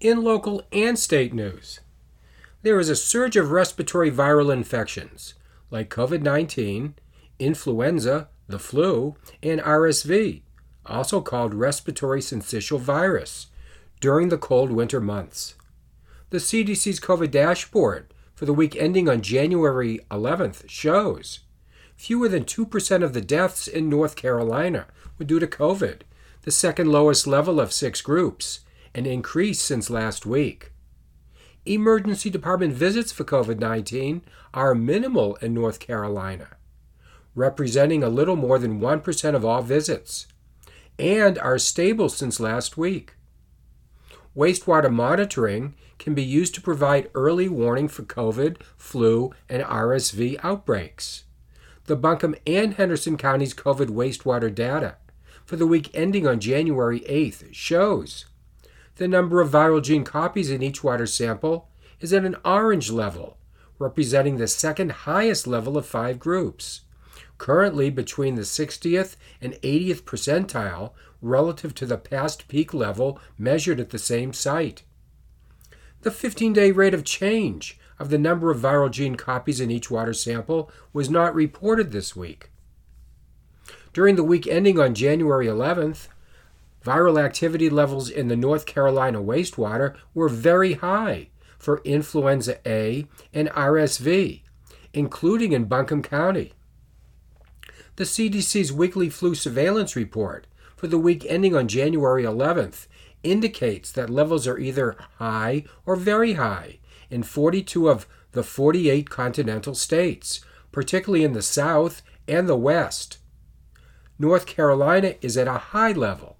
In local and state news, there is a surge of respiratory viral infections like COVID-19, influenza, the flu, and RSV, also called respiratory syncytial virus, during the cold winter months. The CDC's COVID dashboard for the week ending on January 11th shows fewer than 2% of the deaths in North Carolina were due to COVID, the second lowest level of 6 groups, an increase since last week. Emergency department visits for COVID-19 are minimal in North Carolina, representing a little more than 1% of all visits, and are stable since last week. Wastewater monitoring can be used to provide early warning for COVID, flu, and RSV outbreaks. The Buncombe and Henderson Counties COVID wastewater data for the week ending on January 8th shows the number of viral gene copies in each water sample is at an orange level, representing the second highest level of 5 groups, currently between the 60th and 80th percentile relative to the past peak level measured at the same site. The 15-day rate of change of the number of viral gene copies in each water sample was not reported this week. During the week ending on January 11th, viral activity levels in the North Carolina wastewater were very high for influenza A and RSV, including in Buncombe County. The CDC's weekly flu surveillance report for the week ending on January 11th indicates that levels are either high or very high in 42 of the 48 continental states, particularly in the South and the West. North Carolina is at a high level.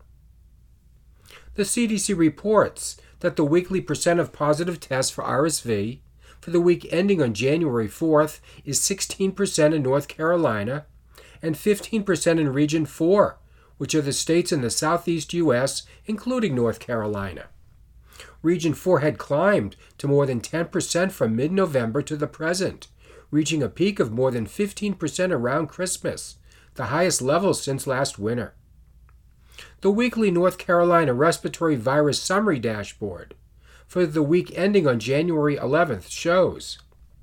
The CDC reports that the weekly percent of positive tests for RSV for the week ending on January 4th is 16% in North Carolina and 15% in Region 4, which are the states in the southeast U.S., including North Carolina. Region 4 had climbed to more than 10% from mid-November to the present, reaching a peak of more than 15% around Christmas, the highest level since last winter. The weekly North Carolina Respiratory Virus Summary Dashboard for the week ending on January 11th shows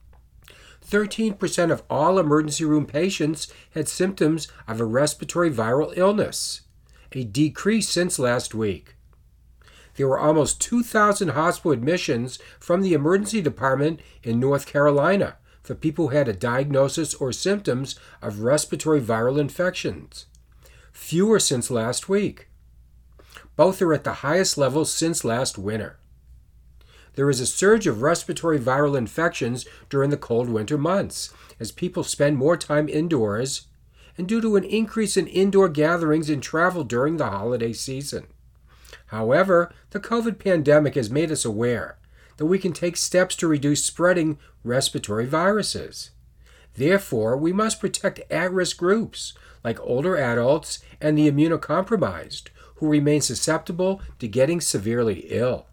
13% of all emergency room patients had symptoms of a respiratory viral illness, a decrease since last week. There were almost 2,000 hospital admissions from the emergency department in North Carolina for people who had a diagnosis or symptoms of respiratory viral infections, fewer since last week. Both are at the highest levels since last winter. There is a surge of respiratory viral infections during the cold winter months as people spend more time indoors and due to an increase in indoor gatherings and travel during the holiday season. However, the COVID pandemic has made us aware that we can take steps to reduce spreading respiratory viruses. Therefore, we must protect at-risk groups like older adults and the immunocompromised who remain susceptible to getting severely ill.